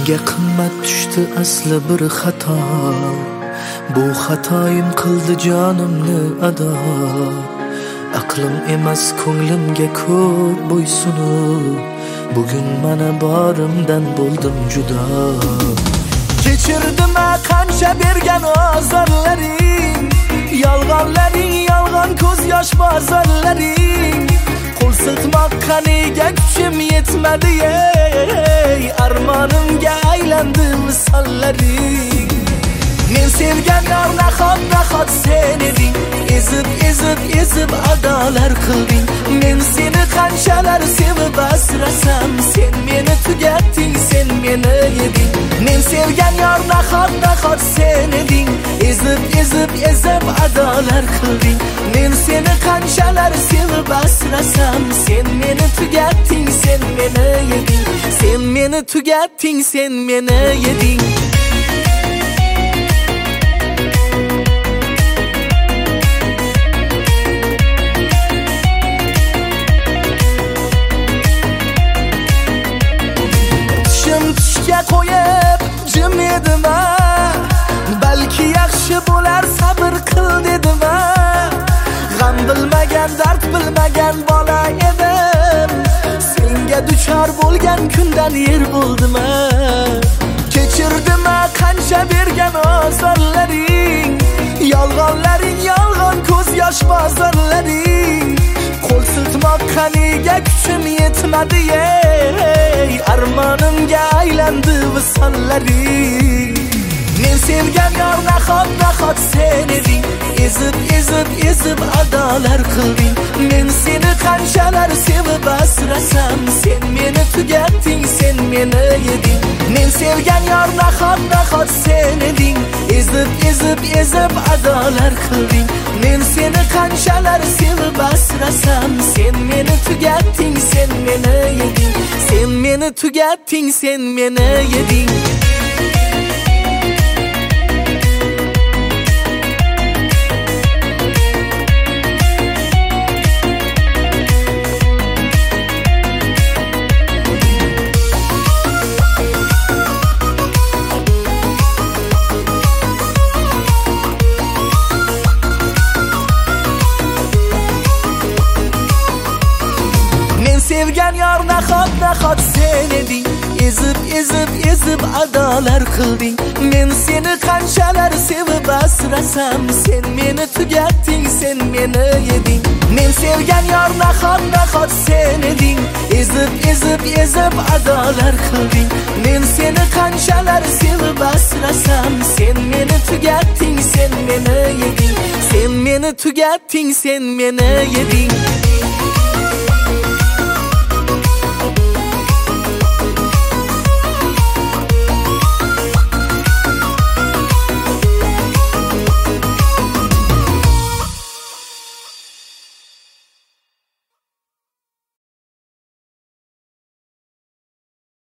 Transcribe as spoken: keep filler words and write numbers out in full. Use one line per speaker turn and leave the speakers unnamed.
Menga qimmat tushdi asli bir xato. Bu xatoyim qildi jonimni ado. Aqlim emas ko'nglimga ko'p bo'ysunib, bugun mana borimdan bo'ldim judo. Kechirdim qancha bergan ozorlaring, yolg'onlaring, yolg'on ko'z yosh bozorlaring. Qo'l siltmoqqa nega kuchim yetmadi ey, armonimga aylandi misollaring. Men sevgan yor nahot nahot sen eding, ezib ezib ezib adolar qilding. Men seni qanchalar sevib asrasam, sen meni tugatding, sen meni yeding. Men sevgan yor nahot nahot sen eding, ezib ezib ezib adolar qilding. Men seni qanchalar sevib asrasam, sen meni tugatding, sen meni yeding. Sen meni tugatding, sen meni yeding. Qo'yib jim edim, balki yaxshi bo'lar sabr qil dedim. G'am bilmagan, dard bilmagan bola edim. Senga duchor bo'lgan kundan yer bo'ldim. Kechirdim qancha bergan ozorlaring, yolg'onlaring, yolg'on ko'z yosh bozorlaring. Qo'l siltmoqqa nega kuchim yetmadi ey, armonimga aylandi visollaring. Men sevgan yor nahot nahot sen eding, ezib ezib ezib adolar qilding. Men seni qanchalar sevib asrasam, sen meni tugatding, sen meni yeding. Men sevgan yor nahot nahot sen eding, ezib ezib ezib adolar qilding. Men seni qanchalar sevib asrasam, sen meni tugatding, sen meni yeding. Sen meni tugatding, sen meni yeding. Sevgan yor nahot nahot sen eding, ezib ezib ezib adolar qilding. Men seni qanchalar sevib asrasam, sen meni tugatding, sen meni yeding. Men sevgan yor nahot nahot sen eding, ezib ezib ezib adolar qilding. Men seni qanchalar sevib asrasam, sen meni tugatding, sen meni yeding. Sen meni tugatding, sen meni yeding.